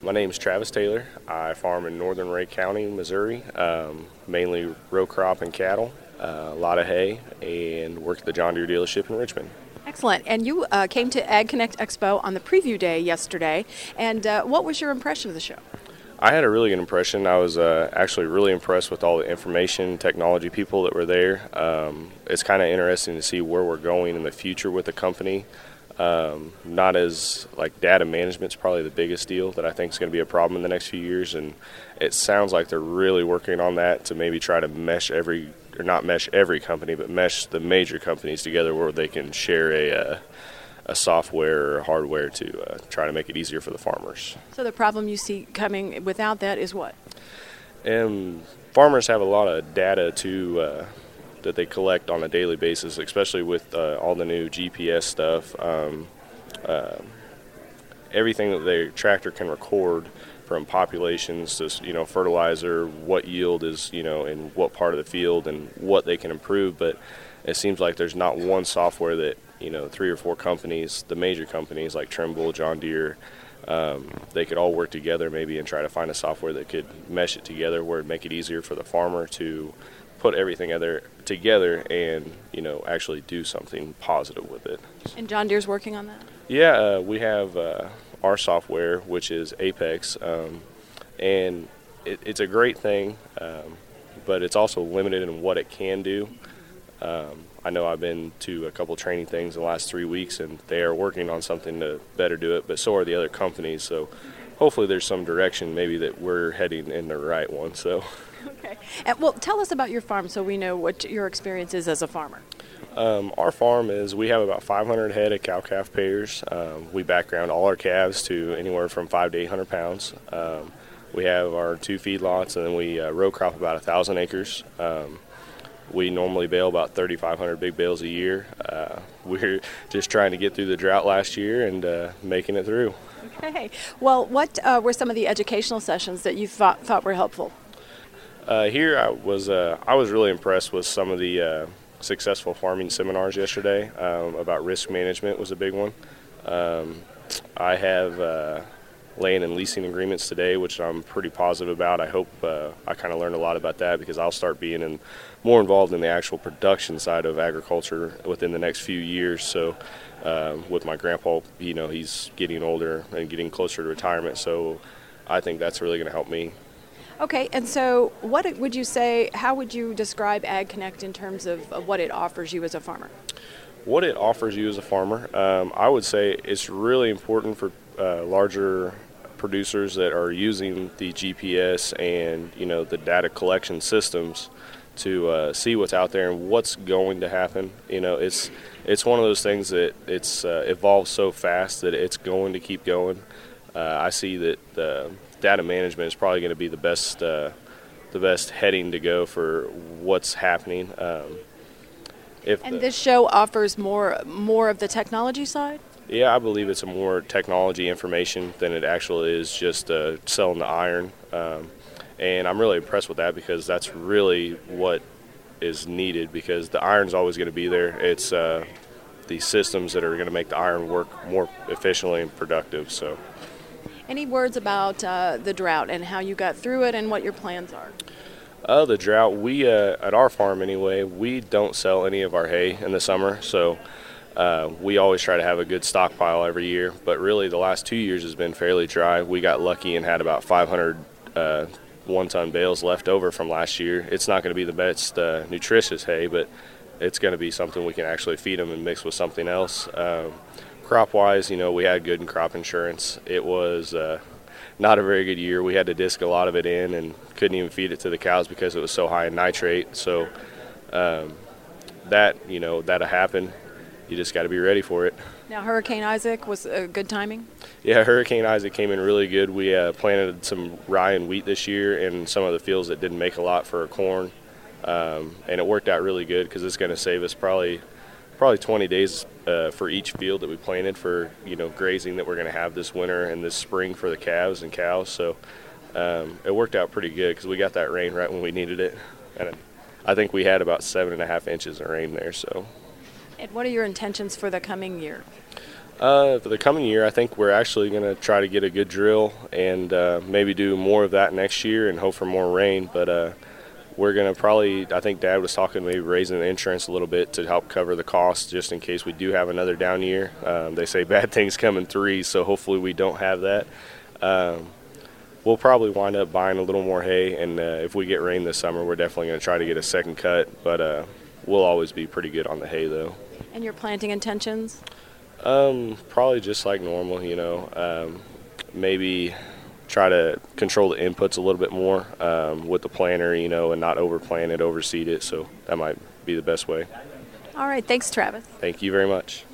My name is Travis Taylor. I farm in northern Ray County, Missouri, mainly row crop and cattle, a lot of hay, and work at the John Deere dealership in Richmond. Excellent. And you came to Ag Connect Expo on the preview day yesterday. And what was your impression of the show? I had a really good impression. I was actually really impressed with all the information technology people that were there. It's kind of interesting to see where we're going in the future with the company. Not as like data management's probably the biggest deal that I think is going to be a problem in the next few years, and it sounds like they're really working on that to maybe try to mesh not mesh every company, but mesh the major companies together where they can share a software or hardware to try to make it easier for the farmers. So the problem you see coming without that is what? And farmers have a lot of data that they collect on a daily basis, especially with all the new GPS stuff. Everything that their tractor can record, from populations to fertilizer, what yield is in what part of the field, and what they can improve. But it seems like there's not one software that 3 or 4 companies, the major companies like Trimble, John Deere, they could all work together maybe and try to find a software that could mesh it together where it'd make it easier for the farmer to put everything together and actually do something positive with it. And John Deere's working on that? Yeah, we have our software, which is Apex, and it's a great thing, but it's also limited in what it can do. I know I've been to a couple training things in the last 3 weeks, and they are working on something to better do it, but so are the other companies. So hopefully there's some direction maybe that we're heading in the right one. So. Okay. Well, tell us about your farm so we know what your experience is as a farmer. Our farm we have about 500 head of cow-calf pairs. We background all our calves to anywhere from 500 to 800 pounds. We have our 2 feedlots, and then we row crop about 1,000 acres. We normally bale about 3,500 big bales a year. We're just trying to get through the drought last year and making it through. Okay. Well, what were some of the educational sessions that you thought were helpful? Here I was really impressed with some of the successful farming seminars yesterday. About risk management was a big one. I have land and leasing agreements today, which I'm pretty positive about. I hope I kind of learned a lot about that because I'll start being more involved in the actual production side of agriculture within the next few years. So with my grandpa, he's getting older and getting closer to retirement, so I think that's really going to help me. Okay, and so how would you describe Ag Connect in terms of what it offers you as a farmer? What it offers you as a farmer, I would say it's really important for larger producers that are using the GPS and the data collection systems to see what's out there and what's going to happen. It's one of those things that it's evolved so fast that it's going to keep going. I see that data management is probably going to be the best heading to go for what's happening. This show offers more of the technology side? Yeah, I believe it's a more technology information than it actually is just selling the iron. And I'm really impressed with that because that's really what is needed, because the iron's always going to be there. It's the systems that are going to make the iron work more efficiently and productive. So. Any words about the drought and how you got through it and what your plans are? The drought, we at our farm anyway, we don't sell any of our hay in the summer, so we always try to have a good stockpile every year. But really the last 2 years has been fairly dry. We got lucky and had about 500 one-ton bales left over from last year. It's not going to be the best nutritious hay, but it's going to be something we can actually feed them and mix with something else. Crop-wise, we had good crop insurance. It was not a very good year. We had to disc a lot of it in and couldn't even feed it to the cows because it was so high in nitrate. So that'll happen. You just got to be ready for it. Now, Hurricane Isaac was good timing? Yeah, Hurricane Isaac came in really good. We planted some rye and wheat this year in some of the fields that didn't make a lot for corn, and it worked out really good because it's going to save us probably 20 days for each field that we planted for grazing that we're going to have this winter and this spring for the calves and cows. So it worked out pretty good because we got that rain right when we needed it, and I think we had about 7.5 inches of rain there. So. And what are your intentions for the coming year? For the coming year, I think we're actually going to try to get a good drill and maybe do more of that next year and hope for more rain. But we're going to probably, I think Dad was talking maybe raising the insurance a little bit to help cover the cost just in case we do have another down year. They say bad things come in threes, so hopefully we don't have that. We'll probably wind up buying a little more hay, and if we get rain this summer, we're definitely going to try to get a second cut. But we'll always be pretty good on the hay, though. And your planting intentions? Probably just like normal, maybe try to control the inputs a little bit more with the planter, and not overplant it, overseed it. So that might be the best way. All right. Thanks, Travis. Thank you very much.